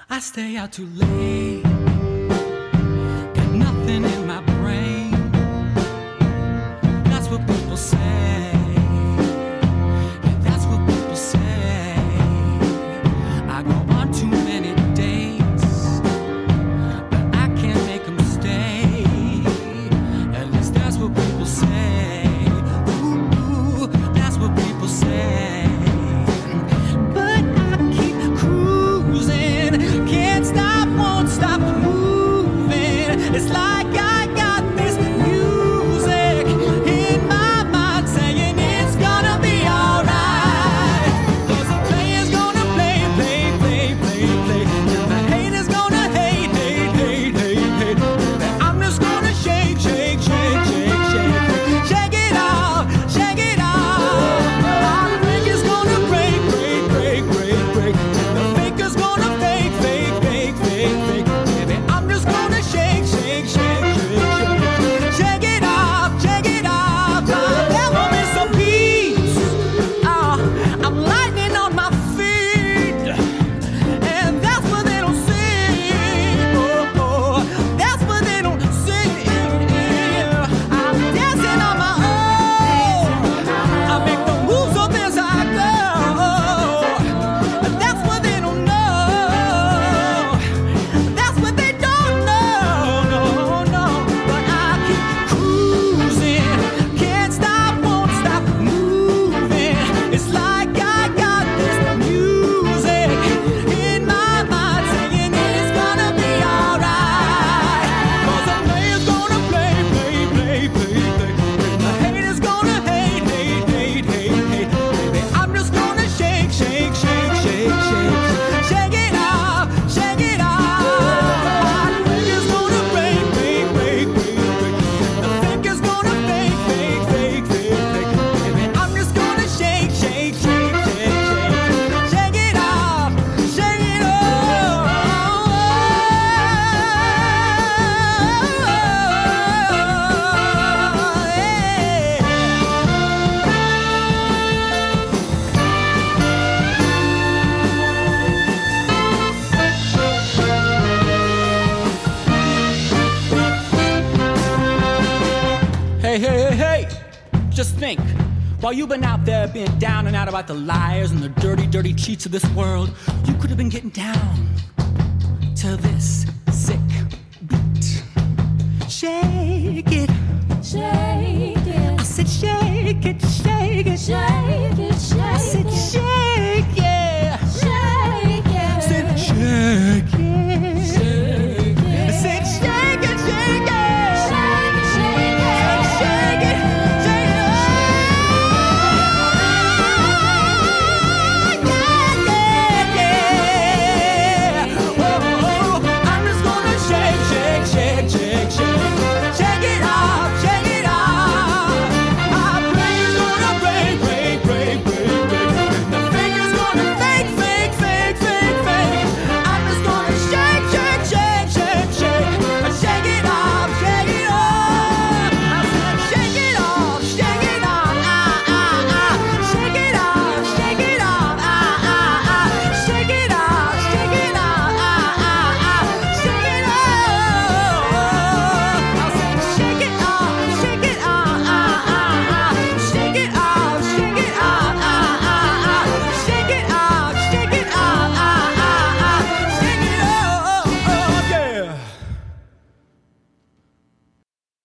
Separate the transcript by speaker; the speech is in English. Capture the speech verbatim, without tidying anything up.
Speaker 1: I stay out too late, got nothing in my brain. That's what people say. Yeah, that's what people say. I go on too many dates, but I can't make them stay. At least that's what people say. Ooh, that's what people say. But I keep cruising, can't stop, won't stop moving. It's like I got this music in my mind saying it's gonna be alright. 'Cause the player's gonna play, play, play, play, play. And the hater's gonna hate, hate, hate, hate, hate. And I'm just gonna shake, shake, shake, shake, shake. Shake it off, shake it off. My break is gonna break, break, break, break, break. And the faker's gonna fake, fake, fake, fake, fake. Baby, I'm just gonna shake, shake, shake, shake, shake. Shake it off, shake it off. There will be some peace. Oh, I'm lightning on my feet. And that's what they don't see. Oh, oh, that's what they don't see. I'm dancing on my own. I make the moves up as I go. That's what they don't know. That's what they don't know. No, no. But I keep cruising, can't stop, won't stop moving. It's like I got this music in my mind saying it's gonna be alright. 'Cause the player's gonna play, play, play, play, play. And the hater's gonna hate, hate, hate, hate, hate. Baby, I'm just gonna shake, shake, shake, shake, shake. Shake it off, shake it off. My breaker's gonna break, break, break, break, break. The faker's gonna fake, fake, fake, fake, fake. Baby, I'm just gonna shake, shake, shake, shake, shake. Shake it off, shake it Hey, hey, hey, hey! Just think, while you've been out there being down and out about the liars and the dirty, dirty cheats of this world, you could have been getting down to this sick beat. Shake it,
Speaker 2: Shake
Speaker 1: I
Speaker 2: it,
Speaker 1: said shake it, shake it,
Speaker 2: shake it,
Speaker 1: I
Speaker 2: shake
Speaker 1: said